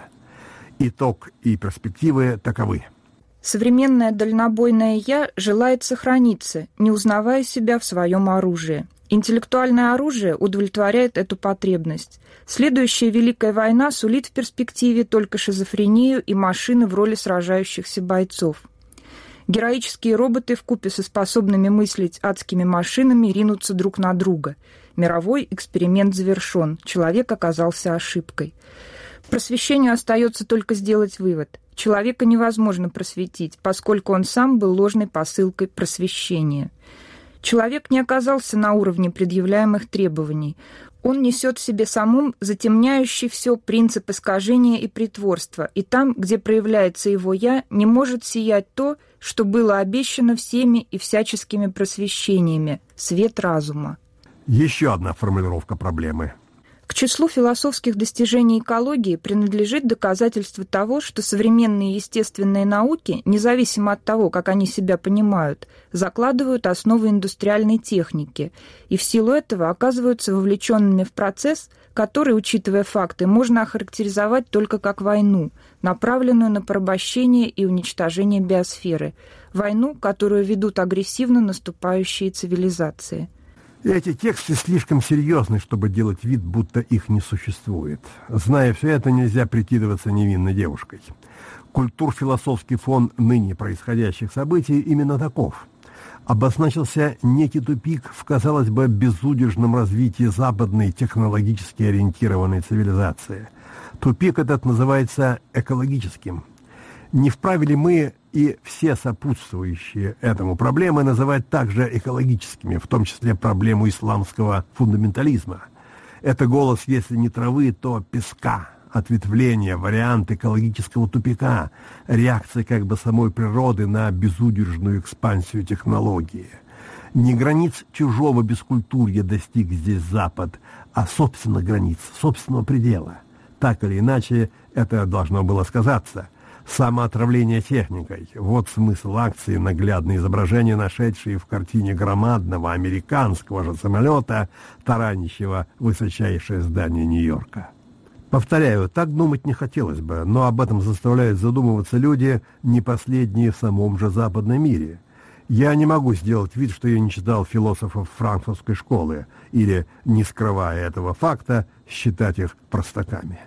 [SPEAKER 4] Итог и перспективы таковы.
[SPEAKER 5] Современное дальнобойное «я» желает сохраниться, не узнавая себя в своем оружии. Интеллектуальное оружие удовлетворяет эту потребность. Следующая Великая война сулит в перспективе только шизофрению и машины в роли сражающихся бойцов. Героические роботы вкупе со способными мыслить адскими машинами ринутся друг на друга. Мировой эксперимент завершен. Человек оказался ошибкой. Просвещению остается только сделать вывод. Человека невозможно просветить, поскольку он сам был ложной посылкой просвещения. Человек не оказался на уровне предъявляемых требований. Он несет в себе самом затемняющий все принцип искажения и притворства, и там, где проявляется его «я», не может сиять то, что было обещано всеми и всяческими просвещениями – свет разума.
[SPEAKER 4] Еще одна формулировка проблемы.
[SPEAKER 5] К числу философских достижений экологии принадлежит доказательство того, что современные естественные науки, независимо от того, как они себя понимают, закладывают основы индустриальной техники и в силу этого оказываются вовлеченными в процесс, который, учитывая факты, можно охарактеризовать только как войну, направленную на порабощение и уничтожение биосферы, войну, которую ведут агрессивно наступающие цивилизации.
[SPEAKER 4] Эти тексты слишком серьезны, чтобы делать вид, будто их не существует. Зная все это, нельзя прикидываться невинной девушкой. Культур-философский фон ныне происходящих событий именно таков. Обозначился некий тупик в, казалось бы, безудержном развитии западной технологически ориентированной цивилизации. Тупик этот называется экологическим. Не вправе ли мы и все сопутствующие этому проблемы называть также экологическими, в том числе проблему исламского фундаментализма? Это голос, если не травы, то песка, ответвление, вариант экологического тупика, реакция как бы самой природы на безудержную экспансию технологии. Не границ чужого бескультурья достиг здесь Запад, а собственных границ, собственного предела. Так или иначе, это должно было сказаться. Самоотравление техникой – вот смысл акции, наглядное изображение, нашедшие в картине громадного американского же самолета, таранящего высочайшее здание Нью-Йорка. Повторяю, так думать не хотелось бы, но об этом заставляют задумываться люди, не последние в самом же западном мире. Я не могу сделать вид, что я не читал философов франкфуртской школы, или, не скрывая этого факта, считать их простаками.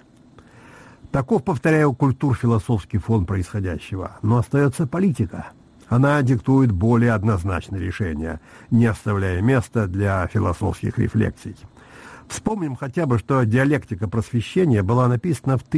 [SPEAKER 4] Таков, повторяю, культур-философский фон происходящего. Но остается политика. Она диктует более однозначные решения, не оставляя места для философских рефлексий. Вспомним хотя бы, что «Диалектика просвещения» была написана в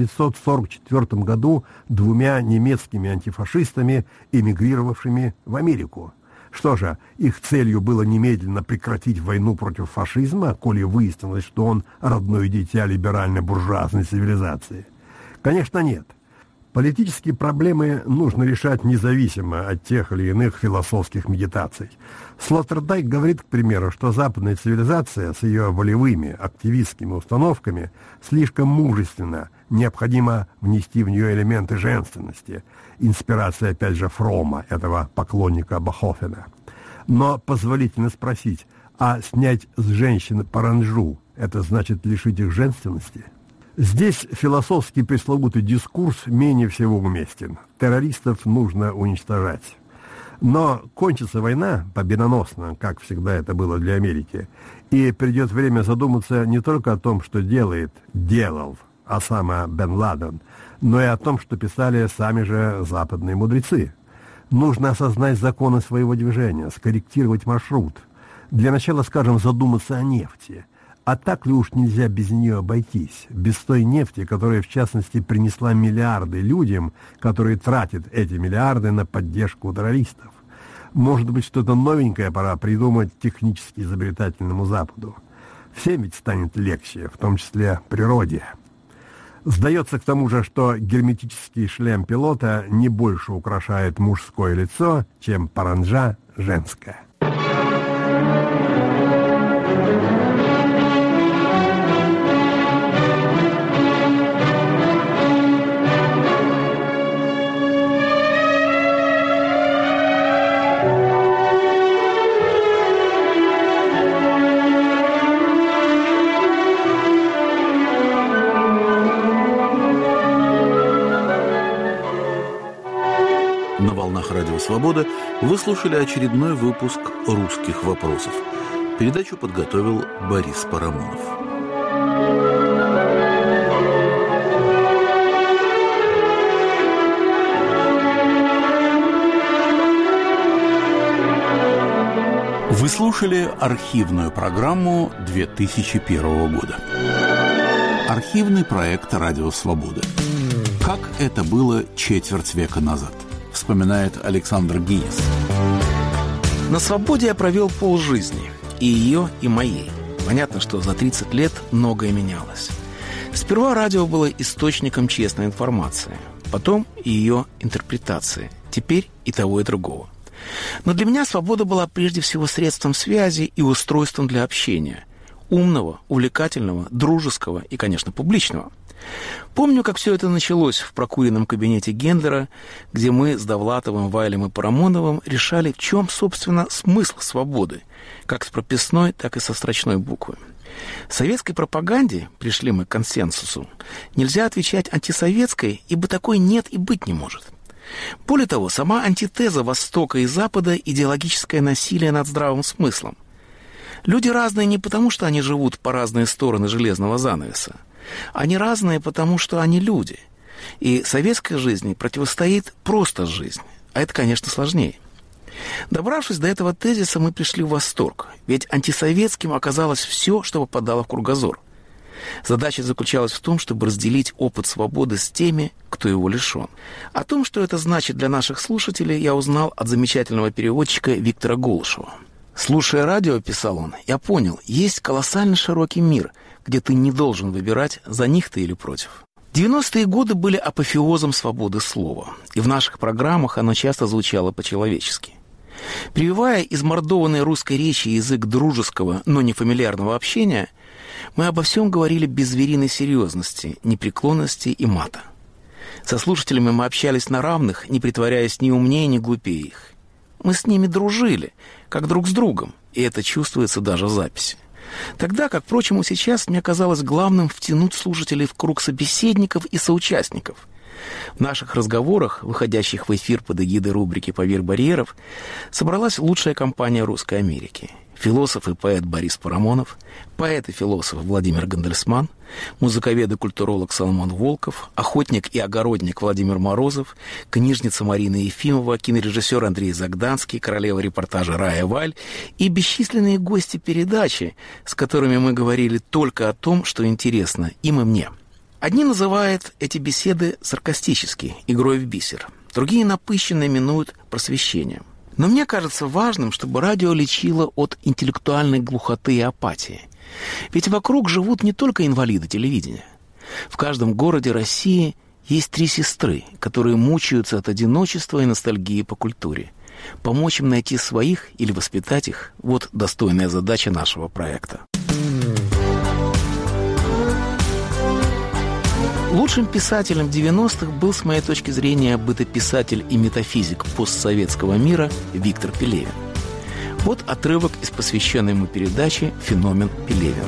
[SPEAKER 4] 1944 году двумя немецкими антифашистами, эмигрировавшими в Америку. Что же, их целью было немедленно прекратить войну против фашизма, коли выяснилось, что он родное дитя либерально-буржуазной цивилизации? Конечно, нет. Политические проблемы нужно решать независимо от тех или иных философских медитаций. Слоттердайк говорит, к примеру, что западная цивилизация с ее волевыми, активистскими установками слишком мужественна, необходимо внести в нее элементы женственности. Инспирация, опять же, Фромма, этого поклонника Бахофена. Но позволительно спросить, а снять с женщин паранджу – это значит лишить их женственности? Здесь философский пресловутый дискурс менее всего уместен. Террористов нужно уничтожать. Но кончится война победоносно, как всегда это было для Америки, и придет время задуматься не только о том, что делал Осама бен Ладен, но и о том, что писали сами же западные мудрецы. Нужно осознать законы своего движения, скорректировать маршрут. Для начала, скажем, задуматься о нефти. А так ли уж нельзя без нее обойтись? Без той нефти, которая, в частности, принесла миллиарды людям, которые тратят эти миллиарды на поддержку террористов. Может быть, что-то новенькое пора придумать технически изобретательному Западу. Всем ведь станет легче, в том числе природе. Сдается к тому же, что герметический шлем пилота не больше украшает мужское лицо, чем паранджа женская.
[SPEAKER 1] На волнах Радио Свобода вы слушали очередной выпуск «Русских вопросов». Передачу подготовил Борис Парамонов. Вы слушали архивную программу 2001 года. Архивный проект «Радио Свобода». Как это было четверть века назад, вспоминает Александр Гинис.
[SPEAKER 6] На свободе я провел полжизни. И ее, и моей. Понятно, что за 30 лет многое менялось. Сперва радио было источником честной информации. Потом ее интерпретации. Теперь и того, и другого. Но для меня свобода была прежде всего средством связи и устройством для общения. Умного, увлекательного, дружеского и, конечно, публичного. Помню, как все это началось в прокуренном кабинете Гендлера, где мы с Довлатовым, Вайлем и Парамоновым решали, в чем, собственно, смысл свободы, как с прописной, так и со строчной буквы. Советской пропаганде, пришли мы к консенсусу, нельзя отвечать антисоветской, ибо такой нет и быть не может. Более того, сама антитеза Востока и Запада – идеологическое насилие над здравым смыслом. Люди разные не потому, что они живут по разные стороны железного занавеса. Они разные, потому что они люди. И советской жизни противостоит просто жизнь. А это, конечно, сложнее. Добравшись до этого тезиса, мы пришли в восторг. Ведь антисоветским оказалось все, что попадало в кругозор. Задача заключалась в том, чтобы разделить опыт свободы с теми, кто его лишен. О том, что это значит для наших слушателей, я узнал от замечательного переводчика Виктора Голышева. «Слушая радио, — писал он, — я понял, есть колоссально широкий мир, где ты не должен выбирать, за них ты или против». 90-е годы были апофеозом свободы слова, и в наших программах оно часто звучало по-человечески. Прививая измордованной русской речи язык дружеского, но не фамильярного общения, мы обо всем говорили без звериной серьезности, непреклонности и мата. Со слушателями мы общались на равных, не притворяясь ни умнее, ни глупее их. Мы с ними дружили, как друг с другом, и это чувствуется даже в записи. Тогда, как, впрочем, и сейчас, мне казалось главным втянуть слушателей в круг собеседников и соучастников. В наших разговорах, выходящих в эфир под эгидой рубрики «Поверх барьеров», собралась лучшая компания Русской Америки. Философ и поэт Борис Парамонов, поэт и философ Владимир Гандельсман, музыковед и культуролог Соломон Волков, охотник и огородник Владимир Морозов, книжница Марина Ефимова, кинорежиссер Андрей Загданский, королева репортажа Рая Валь и бесчисленные гости передачи, с которыми мы говорили только о том, что интересно им и мне. Одни называют эти беседы саркастически, игрой в бисер, другие напыщенно именуют просвещением. Но мне кажется важным, чтобы радио лечило от интеллектуальной глухоты и апатии. Ведь вокруг живут не только инвалиды телевидения. В каждом городе России Есть 3 сестры, которые мучаются от одиночества и ностальгии по культуре. Помочь им найти своих или воспитать их – вот достойная задача нашего проекта. Лучшим писателем 90-х был, с моей точки зрения, бытописатель и метафизик постсоветского мира Виктор Пелевин. Вот отрывок из посвященной ему передачи «Феномен Пелевина».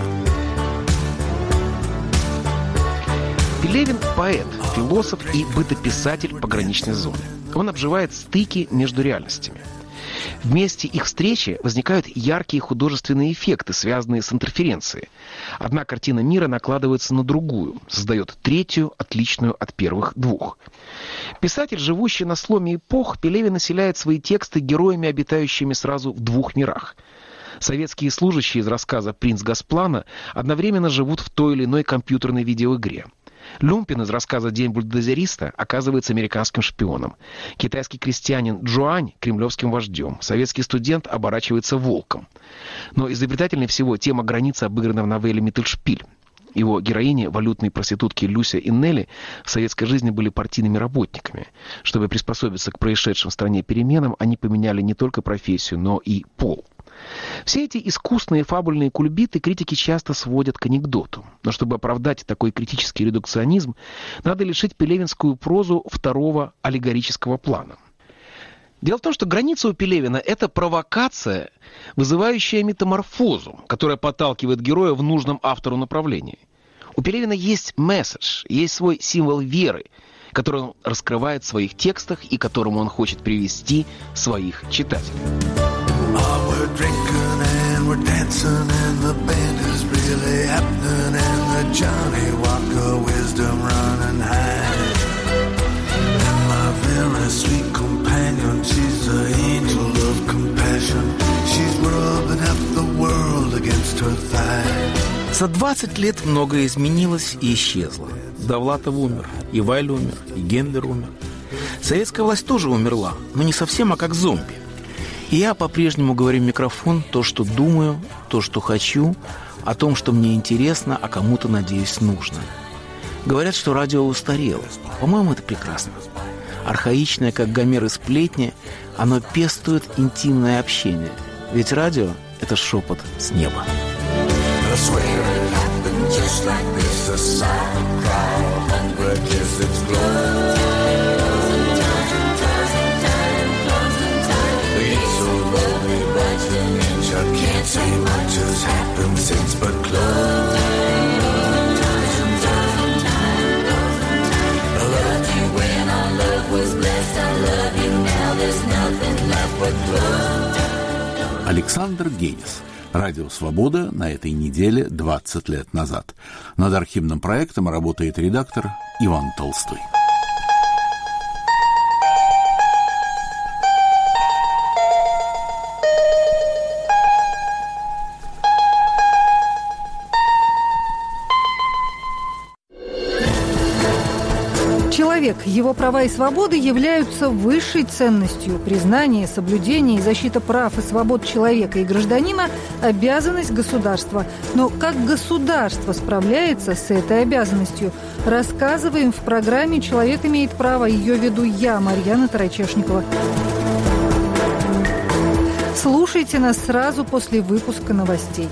[SPEAKER 7] Пелевин – поэт, философ и бытописатель пограничной зоны. Он обживает стыки между реальностями. В месте их встречи возникают яркие художественные эффекты, связанные с интерференцией. Одна картина мира накладывается на другую, создает третью, отличную от первых 2. Писатель, живущий на сломе эпох, Пелевин населяет свои тексты героями, обитающими сразу в 2 мирах. Советские служащие из рассказа «Принц Госплана» одновременно живут в той или иной компьютерной видеоигре. Люмпин из рассказа «День бульдозериста» оказывается американским шпионом. Китайский крестьянин Джуань – кремлевским вождем. Советский студент оборачивается волком. Но изобретательнее всего тема границы обыграна в новелле «Миттельшпиль». Его героини, валютные проститутки Люся и Нелли, в советской жизни были партийными работниками. Чтобы приспособиться к происшедшим в стране переменам, они поменяли не только профессию, но и пол. Все эти искусные фабульные кульбиты критики часто сводят к анекдоту. Но чтобы оправдать такой критический редукционизм, надо лишить пелевинскую прозу 2-го аллегорического плана. Дело в том, что граница у Пелевина – это провокация, вызывающая метаморфозу, которая подталкивает героя в нужном автору направлении. У Пелевина есть месседж, есть свой символ веры, который он раскрывает в своих текстах и к которому он хочет привести своих читателей.
[SPEAKER 8] We're drinking and we're dancing and the band is really happening and the Johnny Walker wisdom running high. And my very sweet companion, she's the angel of compassion. She's rubbing half the world against her thigh.
[SPEAKER 6] За 20 лет многое изменилось и исчезло. Довлатов умер, и Вайль умер, и Гендлер умер. Советская власть тоже умерла, но не совсем, а как зомби. И я по-прежнему говорю в микрофон то, что думаю, то, что хочу, о том, что мне интересно, а кому-то, надеюсь, нужно. Говорят, что радио устарело. По-моему, это прекрасно. Архаичное, как Гомер и сплетни, оно пестует интимное общение. Ведь радио – это шепот с неба.
[SPEAKER 8] I can't say much has happened since but close. I loved you when our love was blessed. I love you now, there's nothing left but close.
[SPEAKER 1] Александр Генис. Радио «Свобода» на этой неделе 20 лет назад. Над архивным проектом работает редактор Иван Толстой.
[SPEAKER 9] Человек, его права и свободы являются высшей ценностью. Признание, соблюдение и защита прав и свобод человека и гражданина – обязанность государства. Но как государство справляется с этой обязанностью? Рассказываем в программе «Человек имеет право». Ее веду я, Марьяна Тарачешникова. Слушайте нас сразу после выпуска новостей.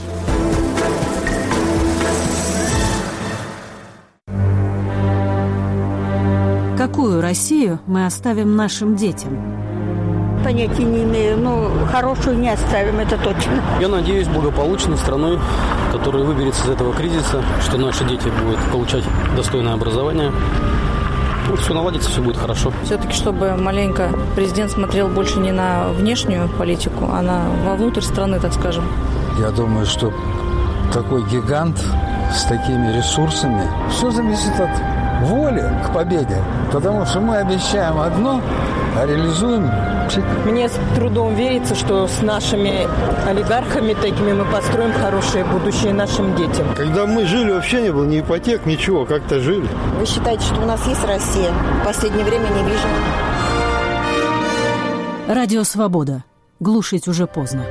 [SPEAKER 10] Какую Россию мы оставим нашим детям?
[SPEAKER 11] Понятия не имею, но хорошую не оставим, это точно.
[SPEAKER 12] Я надеюсь, благополучной страной, которая выберется из этого кризиса, что наши дети будут получать достойное образование. Ну, все наладится, все будет хорошо.
[SPEAKER 13] Все-таки, чтобы маленько президент смотрел больше не на внешнюю политику, а вовнутрь страны, так скажем.
[SPEAKER 14] Я думаю, что такой гигант с такими ресурсами, все зависит от воли к победе, потому что мы обещаем одно, а реализуем.
[SPEAKER 15] Мне с трудом верится, что с нашими олигархами такими мы построим хорошее будущее нашим детям.
[SPEAKER 16] Когда мы жили, вообще не было ни ипотек, ничего, как-то жили.
[SPEAKER 17] Вы считаете, что у нас есть Россия? В последнее время не вижу.
[SPEAKER 10] Радио «Свобода». Глушить уже поздно.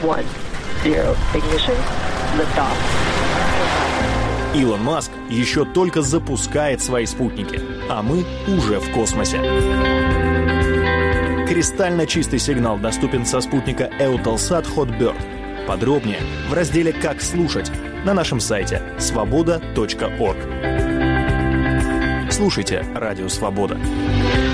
[SPEAKER 18] 1, 0, ignition, liftoff.
[SPEAKER 19] Илон Маск еще только запускает свои спутники, а мы уже в космосе. Кристально чистый сигнал доступен со спутника Eutelsat Hotbird. Подробнее в разделе «Как слушать» на нашем сайте svoboda.org. Слушайте «Радио Свобода».